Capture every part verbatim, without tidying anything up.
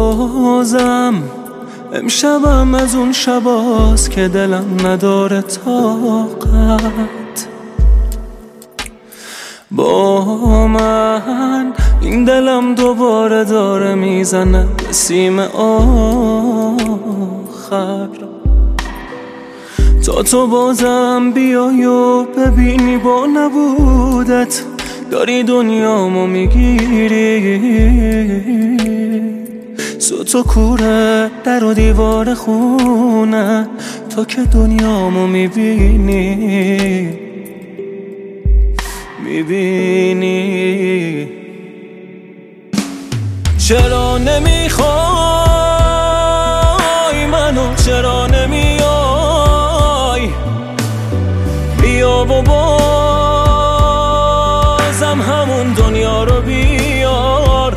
بازم امشبم از اون شباست که دلم نداره طاقت با من. این دلم دوباره داره میزنه به سیم آخر تا تو بازم بیای و ببینی با نبودت داری دنیامو میگیری. سوت و کوره در و دیوار خونه تا که دنیامو میبینی میبینی. چرا نمیخوای منو، چرا نمیای؟ بیا و بازم همون دنیا رو بیار.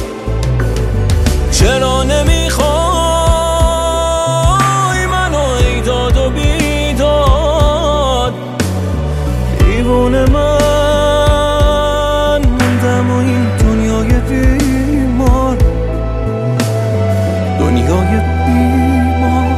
چرا نمیخوای منو ای داد و بیداد؟ دیوونه من موندم و این دنیای بیمار، دنیای بیمار.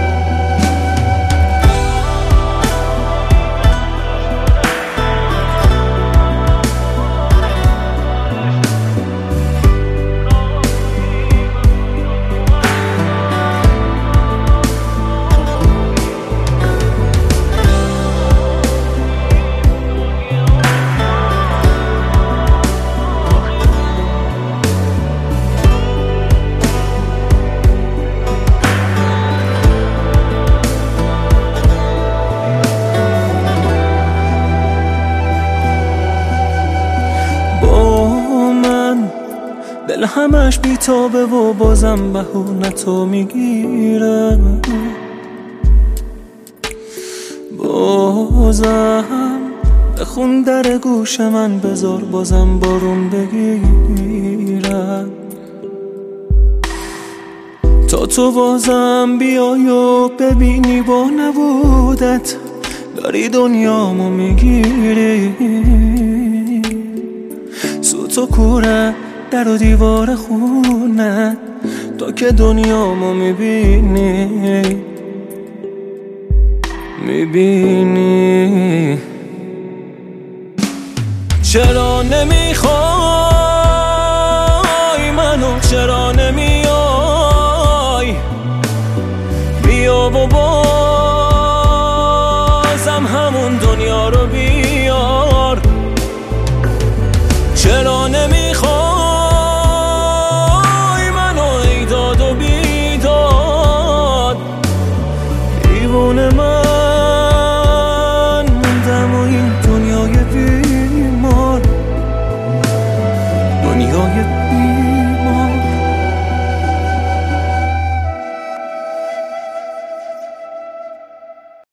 دل همش بیتابه و بازم بهونه تو میگیره. بازم بخون در گوش من بذار بازم بارون بگیره تا تو بازم بیای و ببینی با نبودت داری دنیامو میگیری. سوت و کوره در و دیوار خونه تا که دنیامو میبینی میبینی. چرا نمیخوای منو، چرا نمیای؟ بیا و بازم همون دنیا رو بیار. چرا نمیخوای و بیداد؟ دیوونه من